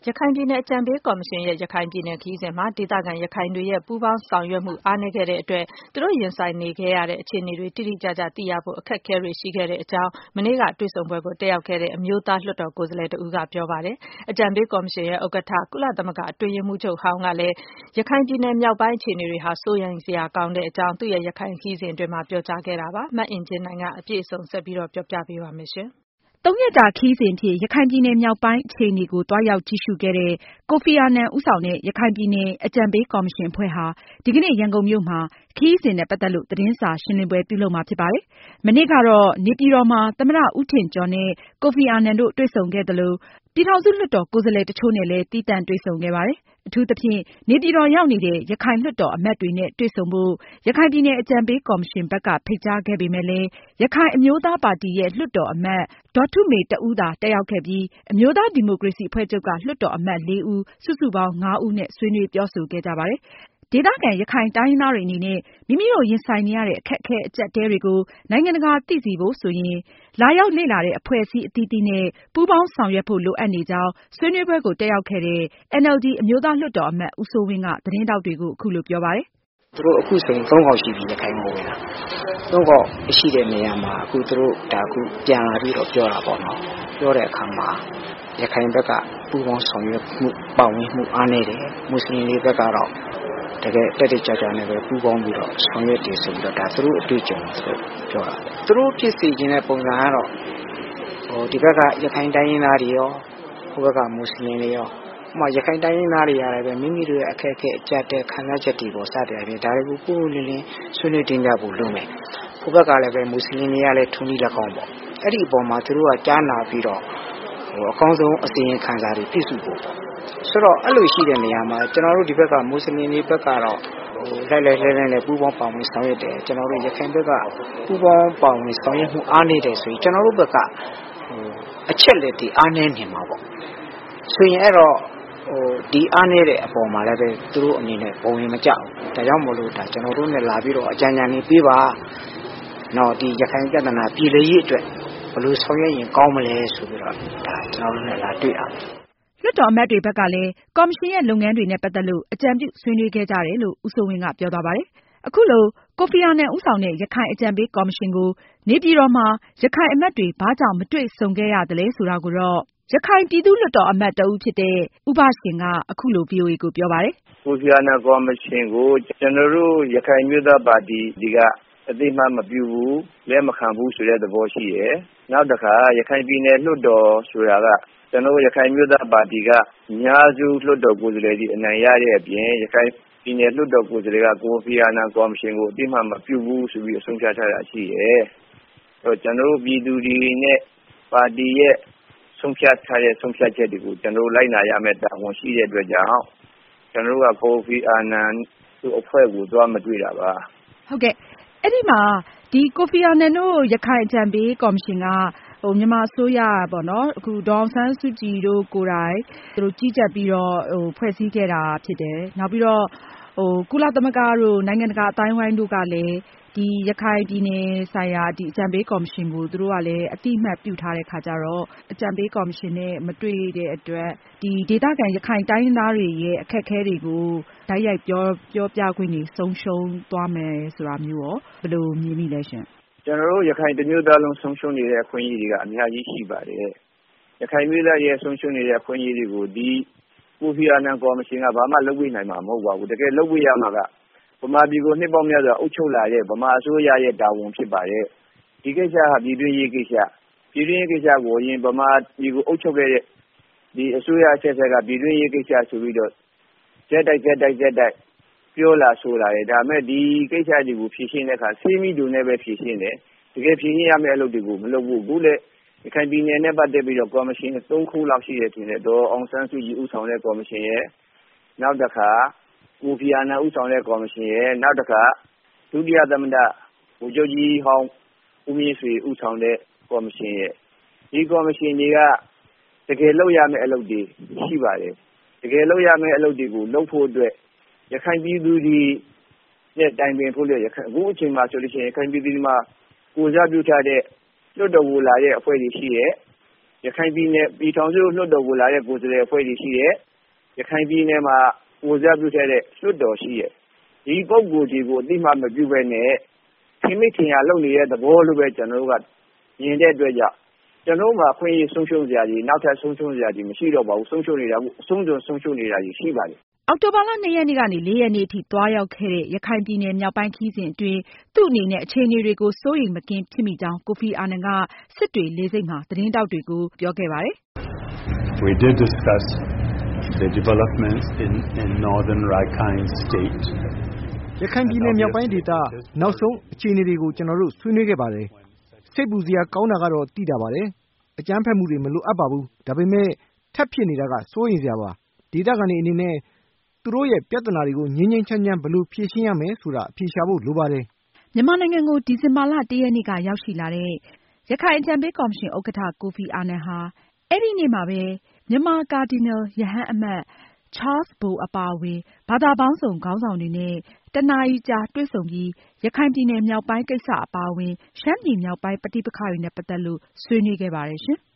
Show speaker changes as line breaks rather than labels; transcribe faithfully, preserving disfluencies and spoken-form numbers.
ရခိုင်ပြည်နယ်အကြံပေးကော်မရှင်ရဲ့ရခိုင်ပြည်နယ်ခရီးစဉ်မှာဒေသခံရခိုင်တွေရဲ့ပူးပေါင်းဆောင်ရွက်မှုအားနည်းခဲ့တဲ့အတွက်သူတို့ရင်ဆိုင်နေခဲ့ရတဲ့အခြေအနေတွေတိတိကျကျသိရဖို့အခက်အခဲတွေရှိခဲ့တဲ့အကြောင်းမနေ့ကတွေ့ဆုံပွဲကိုတက်ရောက်ခဲ့တဲ့အမျိုးသားလွှတ်တော်ကိုယ်စားလှယ်တဦးကပြောပါတယ်။အကြံပေးကော်မရှင်ရဲ့ဥက္ကဋ္ဌကုလသမဂ္ဂအတွင်းရေးမှူးချုပ်ဟောင်းကလည်းရခိုင်ပြည်နယ်မြောက်ပိုင်းအခြေအနေတွေဟာစိုးရိမ်စရာကောင်းတဲ့အကြောင်းသူ့ရဲ့ရခိုင်ခရီးစဉ်အတွင်းမှာပြောကြားခဲ့တာပါ။မအင်ကြင်းနိုင်ကအပြည့်အစုံဆက်ပြီးတော့ပြောပြပေးပါမယ်ရှင်။
သုံးရက်ကြာခရီးစဉ်ဖြင့်ရခိုင်ပြည်နယ်မြောက်ပိုင်းအခြေအနေကိုသွားရောက်ကြည့်ရှုခဲ့တဲ့ကိုဖီအာနန်ဦးဆောင်တဲ့ရခိုင်ပြည်နယ်အကြံပေးကော်မရှင်အဖွဲ့ဟာဒီကနေ့ရန်ကုန်မြို့မှာခရီးစဉ်နဲ့ပတ်သက်လို့သတင်းစာရှင်းလင်းပွဲပြုလုပ်မှာဖြစ်ပါတယ်။မနေ့ကတော့နေပြည်တော်မှာသမ္မတဦးထင်ကျော်နဲ့ကိုဖီအာနန်တို့တွေ့ဆုံခဲ့သလိုပြည်ထောင်စုလွှတ်တော်ကိုယ်စားလှယ်တချို့နဲ့လည်းသီးသန့်တွေ့ဆုံခဲ့ပါတယ်။အထူးသဖြင့်နေပြည်တော်ရောက်နေတဲ့ရခိုင်လွှတ်တော်အမတ်တွေနဲ့တွေ့ဆုံဖို့ရခိုင်ပြည်နယ်အကြံပေးကော်မရှင်ဘက်ကဖိတ်ကြားခဲ့ပေမဲ့လည်းရခိုင်အမျိုးသားပါတီရဲ့လွှတ်တော်အမတ်ဒေါ်ထုမေတဦးသာတက်ရောက်ခဲ့ပြီးအမျိုးသားဒီမိုကရေစီအဖွဲ့ချုပ်ကလွှတ်တော်အမတ်လေးဦးစုစုပေါင်းငါးဦးနဲ့ဆွေးနွေးပြောဆိုခဲ့ကြပါတယ်။ဒေသခံရခိုင်တိုင်းရင်းသားတွေအနေနဲ့မိမိတို့ရင်ဆိုင်နေရတဲ့အခက်အခဲအကျပ်အတည်းတွေကိုနိုင်ငံတကာသိစေဖို့ဆိုရင်လာရောက်လေ့လာတဲ့အဖွဲ့အစည်းအသီးသီးနဲ့ပူးပေါင်းဆောင်ရွက်ဖို့လိုအပ်နေကြောင်းဆွေးနွေးပွဲကိုတက်ရောက်ခဲ့တဲ့ အန်အယ်လ်ဒီ အမျိုးသားလွှတ်တော်အမတ်ဦးစိုးဝင်းကသတင်းထောက်တွေကိုအခုလိုပြောပါတယ်
။သူတို့အခုဆိုရင်သုံးခေါက်ရှိပြီရခိုင်ကိုဝင်လာသုံးခေါက်ရှိတဲ့နေရာမှာအခုသူတို့ဒါအခုပြန်လာပြီးတော့ပြောတာပေါ့နော်ပြောတဲ့အခါမှာရခိုင်ဘက်ကပူးပေါင်းဆောင်ရွက်မှုပါဝင်မှုအားနည်းတယ်မွတ်စလင်တွေဘက်ကတော့တကယ်တက်တက်ကြွကြွနဲ့ပဲပူးပေါင်းပြီးတော့ဆောင်ရွက်တယ်ဆိုပြီးတော့ဒါသူတို့အတွေ့အကြုံသူတို့ပြောတာသူတို့ဖြစ်စီခြင်းတဲ့ပုံစံကတော့ဟိုဒီဘက်ကရခိုင်တိုင်းရင်းသားတွေရောဟိုဘက်ကမွတ်စလင်တွေရောဥပမာရခိုင်တိုင်းရင်းသားတွေရတယ်ပဲမိမိတို့ရဲ့အခက်အခဲအကျပ်တဲ့ခံစားချက်တွေကိုစတယ်ပြင်ဒါတွေကိုပို့လင်းလင်းဆွေးနွေးတင်ပြဖို့လုပ်မယ်ဟိုဘက်ကလည်းပဲမွတ်စလင်တွေကလည်းထုံးပြီးလက်ကောင်းပေါ့အဲ့ဒီအပေါ်မှာသူတို့ကကြားနာပြီးတော့ဟိုအကောင်းဆုံးအစီရင်ခံစာတွေပြည့်စုံဖို့ပေါ့ဆိုတော့အဲ့လိုရှိတဲ့နေရာမှာကျွန်တော်တို့ဒီဘက်ကမွတ်စလင်တွေဘက်ကတော့ဟိုလိုက်လိုက်လဲလဲနဲ့ပူးပေါင်းပါဝင်ဆောင်ရွက်တယ်ကျွန်တော်တို့ရခိုင်ဘက်ကပူးပေါင်းပါဝင်ဆောင်ရွက်မှုအားနည်းတယ်ဆိုရင်ကျွန်တော်တို့ဘက်ကဟိုအချက်လက်တွေအားနည်းနေမှာပေါ့ဆိုရင်အဲ့တော့ဟိုဒီအားနည်းတဲ့အပေါ်မှာလည်းပဲသူတို့အနေနဲ့ပုံရင်မကြောက်ဒါကြောင့်မလို့ဒါကျွန်တော်တို့နဲ့လာပြီးတော့အကြံဉာဏ်တွေပေးပါနော်ဒီရခိုင်ပြည်နယ်ပြည်လေရေးအတွက်ဘယ်လိုဆောင်ရွက်ရင်ကောင်းမလဲဆိုပြီးတော့ဒါကျွန်တော်တို့နဲ့လာတွေ့အောင်
လွှတ်တော်အမတ်တွေဘက်ကလည်းကော်မရှင်ရဲ့လုပ်ငန်းတွေနဲ့ပတ်သက်လို့အကြံပြုဆွေးနွေးခဲ့ကြတယ်လို့ဦးစိုးဝင်းကပြောသွားပါတယ်။အခုလိုကိုဖီအာနန်ဦးဆောင်တဲ့ရခိုင်အကြံပေးကော်မရှင်ကိုနေပြည်တော်မှာရခိုင်အမတ်တွေဘာကြောင့်မတွေ့ဆုံခဲ့ရသလဲဆိုတာကိုတော့ရခိုင်ပြည်သူ့လွှတ်တော်အမတ်တဦးဖြစ်တဲ့ဦးဘရှင်ကအခုလို ဗွီအိုအေကိုပြောပါတယ်
။ကိုဖီအာနန်ကော်မရှင်ကိုကျွန်တော်တို့ရခိုင်မျိုးသားပါတီဒီကအသိမှမပြုဘူးလက်မခံဘူးဆိုတဲ့သဘောရှိတယ်။နောက်တစ်ခါရခိုင်ပြည်နယ်လွှတ်တော်ဆိုတာကကျွန်တော်ရခိုင်မျိုးသားပါတီကအများစုလွှတ်တော်ကိုယ်စားလှယ်တွေအနိုင်ရတဲ့အပြင်ရခိုင်ပြည်နယ်လွှတ်တော်ကိုယ်စားလှယ်ကကိုဖီအာနန်ကော်မရှင်ကိုအသိမှမပြုဘူးဆိုပြီးအဆုံးဖြတ်ထားတာရှိတယ်။အဲတော့ကျွန်တော်ပြည်သူတွေနဲ့ပါတီရဲ့ဆုံးဖြတ်ထားတဲ့ဆုံးဖြတ်ချက်တွေကိုကျွန်တော်လိုက်နာရမယ့်တာဝန်ရှိတဲ့အတွက်ကြောင့်ကျွန်တော်ကကိုဖီအာနန်သူ့အဖွဲ့ကိုသွားမတွေ့တာပါ
။ဟုတ်ကဲ့အဲ့ဒီမှာဒီကိုဖီအာနန်တို့ရခိုင်အကြံပေးကော်မရှင်ကဟိုမြန်မာအစိုးရပေါ့နော်အခုဒေါအောင်ဆန်းစုကြည်တို့ကိုယ်တိုင်သူတို့ကြီးကြပ်ပြီးတော့ဟိုဖွဲ့စည်းခဲ့တာဖြစ်တယ်နောက်ပြီးတော့ဟိုကုလသမဂ္ဂတို့နိုင်ငံတကာအတိုင်းဝိုင်းတို့ကလည်းဒီရခိုင်ပြည်နယ်ဆိုင်ရာဒီအကြံပေးကော်မရှင်ကိုသူတို့ကလည်းအတိအမှတ်ပြုထားတဲ့ခါကျတော့အကြံပေးကော်မရှင်နဲ့မတွေ့တဲ့အတွက်ဒီဒေသခံရခိုင်တိုင်းသားတွေရဲ့အခက်အခဲတွေကိုဓာတ်ရိုက်ပြောပြောပြခွင့်တွေဆုံးရှုံးသွားမယ်ဆိုတာမျိုးရောဘယ်လိုမြင်မိလဲရှင်
ကျွန်တော်တို့ရခိုင်တမျိုးသားလုံးဆုံးရှုံးနေတဲ့အခွင့်အရေးတွေကအများကြီးရှိပါတယ်ရခိုင်မျိုးသားရဲ့ဆုံးရှုံးနေတဲ့အခွင့်အရေးတွေကိုဒီကိုဖီအာနန်ကော်မရှင်ကဘာမှလုပ်ပေးနိုင်မှာမဟုတ်ပါဘူးတကယ်လုပ်ပေးရမှာကဗမာပြည်ကိုနှစ်ပေါင်းများစွာအုပ်ချုပ်လာတဲ့ဗမာအစိုးရရဲ့တာဝန်ဖြစ်ပါတယ်ဒီကိစ္စဟာပြည်တွင်းရေးကိစ္စပြည်တွင်းရေးကိစ္စကိုရင်ဗမာပြည်ကိုအုပ်ချုပ်ခဲ့တဲ့ဒီအစိုးရအဆက်ဆက်ကပြည်တွင်းရေးကိစ္စဆိုပြီးတော့ကြက်တိုက်ကြက်တိုက်ကြက်တိုက်ပြောလာဆိုလာတယ်ဒါမဲ့ဒီကိစ္စတွေကိုဖြေရှင်းတဲ့အခါစီးမိတူနဲ့ပဲဖြေရှင်းတယ်တကယ်ဖြေရှင်းရမယ့်အလုပ်တွေကိုမလုပ်ဘူးအခုလည်းရခိုင်ပြည်နယ်နဲ့ပတ်သက်ပြီးတော့ကော်မရှင်သုံးခုလောက်ရှိတယ်ထင်တယ်တော့အောင်ဆန်းစုကြည်ဦးဆောင်တဲ့ကော်မရှင်ရဲ့နောက်တစ်ခါကိုဖီအာနန်ဦးဆောင်တဲ့ကော်မရှင်ရဲ့နောက်တစ်ခါဒုတိယသမ္မတဗိုလ်ချုပ်ကြီးဟောင်းဦးမြင့်ဆွေဦးဆောင်တဲ့ကော်မရှင်ရဲ့ဒီကော်မရှင်တွေကတကယ်လုပ်ရမယ့်အလုပ်တွေရှိပါတယ်တကယ်လုပ်ရမယ့်အလုပ်တွေကိုလုပ်ဖို့အတွက်ရခိုင်ပြည်သူတွေနဲ့တိုင်ပင်ဖို့လေရခိုင်အခုအချိန်မှာဆိုလို့ရှိရင်ရခိုင်ပြည်သူတွေမှာကိုစားပြုထားတဲ့လွတ်တော်ကိုလာတဲ့အဖွဲ့တွေရှိရဲ့ရခိုင်ပြည်နယ်ပြည်ထောင်စုလွှတ်တော်ကိုလာတဲ့ကိုယ်စားလှယ်အဖွဲ့တွေရှိတယ်ရခိုင်ပြည်နယ်မှာကိုယ်စားပြုတဲ့လွှတ်တော်ရှိတယ်ဒီပုဂ္ဂိုလ်တွေကိုအသိမှမပြုဘဲနဲ့ခင်မိခင်ရလုပ်နေတဲ့သဘောလိုပဲကျွန်တော်တို့ကမြင်တဲ့အတွက်ကြောင့်ကျွန်တော်မှာအခွင့်အရေးဆုံးရှုံးစရာကြီးနောက်ထပ်ဆုံးရှုံးစရာကြီးမရှိတော့ပါဘူးဆုံးရှုံးနေတာအဆုံးစွန်ဆုံးရှုံးနေတာကြီးရှိပါတယ်
အောက်တိုဘာလနှစ်ရက်နေ့ကနေလေးရက်နေ့အထိသွားရောက်ခဲ့တဲ့ရခိုင်ပြည်နယ်မြောက်ပိုင်းခရီးစဉ်အတွင်းသူ့အနေနဲ့အခြေအနေတွေကိုစိုးရိမ်မကင်းဖြစ်မိကြောင်းကိုဖီအာနန်ကစစ်တွေလေဆိပ်မှာသတင်းတောက်တွေကိုပြောခဲ့ပါတယ်။
We did discuss the developments in in northern Rakhine state.
ရခိုင်ပြည်နယ်မြောက်ပိုင်းဒေသနောက်ဆုံးအခြေအနေတွေကိုကျွန်တော်တို့ဆွေးနွေးခဲ့ပါတယ်။စိတ်ပူစရာကောင်းတာကတော့သိတာပါတယ်။အကြမ်းဖက်မှုတွေမလိုအပ်ပါဘူး။ဒါပေမဲ့ထပ်ဖြစ်နေတာကစိုးရိမ်စရာပါ။ဒေသခံတွေအနေနဲ့သူတို့ရဲ့ပြဿနာတွေကိုငြိမ်းငြိမ်းချမ်းချမ်းဘယ်လိုဖြေရှင်းရမယ်ဆိုတာအဖြေရှာဖို့လိုပါတယ်
။မြန်မာနိုင်ငံကိုဒီဇင်ဘာလတရက်နေ့ကရောက်ရှိလာတဲ့ရခိုင်အကြံပေးကော်မရှင်ဥက္ကဋ္ဌကိုဖီအာနန်ဟာအဲဒီနေ့မှာပဲမြန်မာကာဒီနယ်ရဟန်းအမတ်ချားလ်ဘိုအပါအဝင်ဘာသာပေါင်းစုံခေါင်းဆောင်တွေနဲ့တနာရီကြာတွေ့ဆုံပြီးရခိုင်ပြည်နယ်မြောက်ပိုင်းကိစ္စအပါအဝင်ရှမ်းပြည်မြောက်ပိုင်းပဋိပက္ခတွေနဲ့ပတ်သက်လို့ဆွေးနွေးခဲ့ပါတယ်ရှင်။